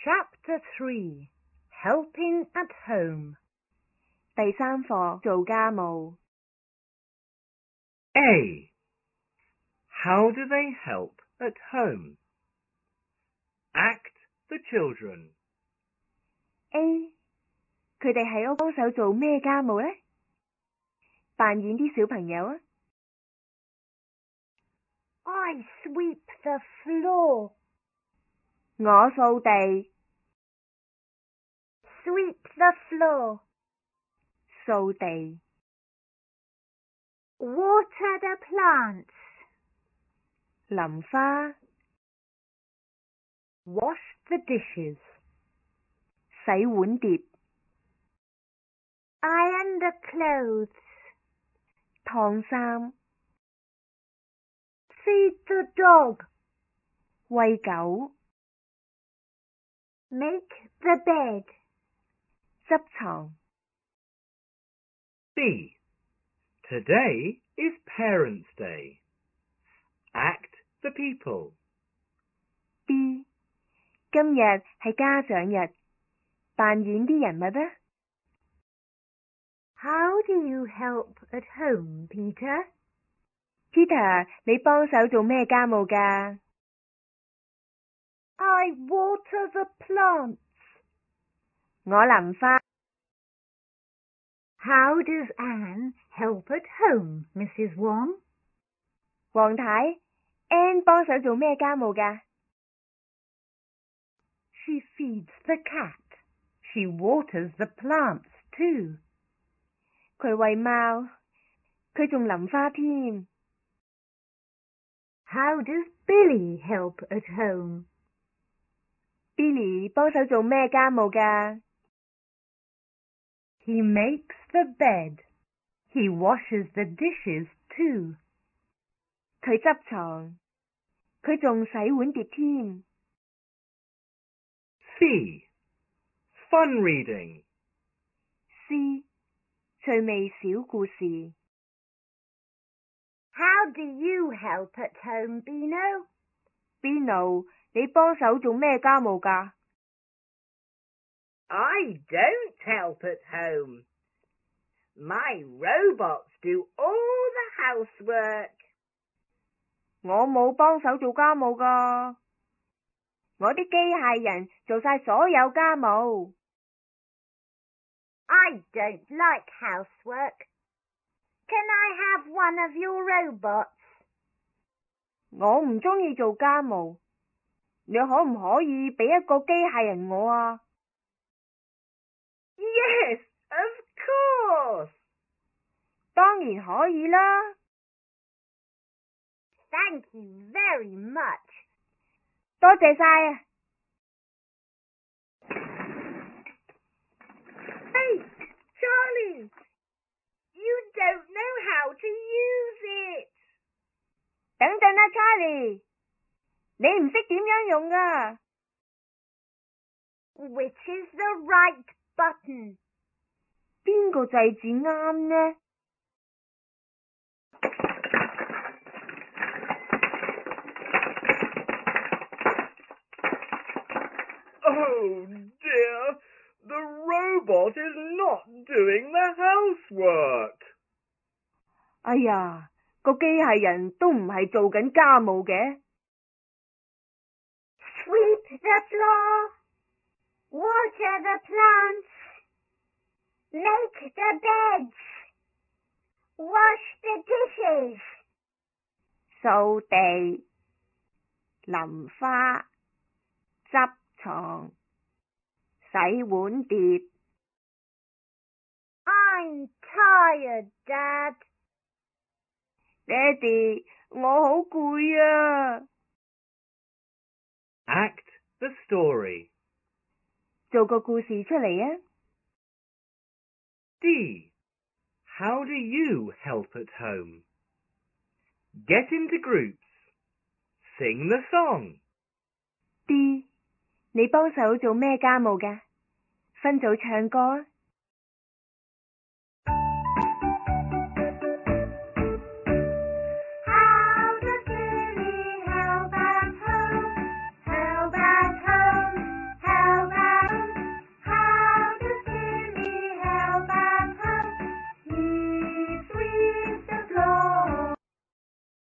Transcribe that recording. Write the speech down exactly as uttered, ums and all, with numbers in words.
Chapter three. Helping at home. 第三課做家務。 A. How do they help at home? Act the children. A. 佢哋喺屋幫手做咩家務呢？扮演啲小朋友啊。 I sweep the floor. 我掃地。 Sweep the floor. 掃地。 Water the plants. 淋花。 Wash the dishes. 洗碗碟。 Iron the clothes. 燙衫。 Feed the dog. 餵狗。 Make the bed. 執床。 B. Today is Parents' Day. Act the people. B. 今日係家長日，扮演啲人物啊。 How do you help at home, Peter? Peter，你幫手做咩家務㗎？ I water the plants. 我淋花。 How does Anne help at home, Missus Wong? 黃太 ，Anne 幫手做咩家務㗎？ She feeds the cat. She waters the plants too. 佢餵貓，佢仲淋花添。 How does Billy help at home? Billy 幫手做咩家務㗎？ He makes the bed. He washes the dishes too. 佢執床，佢仲洗碗碟添。 C. Fun reading. C. 趣味小故事。 How do you help at home, Bino? Bino，你幫手做咩家務㗎？ I don't help at home. My robots do all the housework. 我冇幫手做家務㗎，我啲機械人做晒所有家務。 I don't like housework. Can I have one of your robots? 我唔鍾意做家務，你可唔可以俾一個機械人我啊？ Yes, of course. 當然可以啦。 Thank you very much. 多謝晒啊。 Hey, Charlie, you don't know how to use it. 等陣啦 ，Charlie， 你唔識點樣用㗎。 Which is the right button? 邊個掣子啱呢？ Oh dear, the robot is not doing the housework. 哎呀，個機械人都唔係做緊家務嘅。 Sweep the floor. Water the plants. Make the beds. Wash the dishes. 掃地、淋花、執床、洗碗碟。 I'm tired, Dad. 爹哋，我好攰啊。 Act the story. 做個故事出嚟啊。 D. How do you help at home? Get into groups. Sing the song. D. 你幫手做咩家務㗎？分組唱歌啊。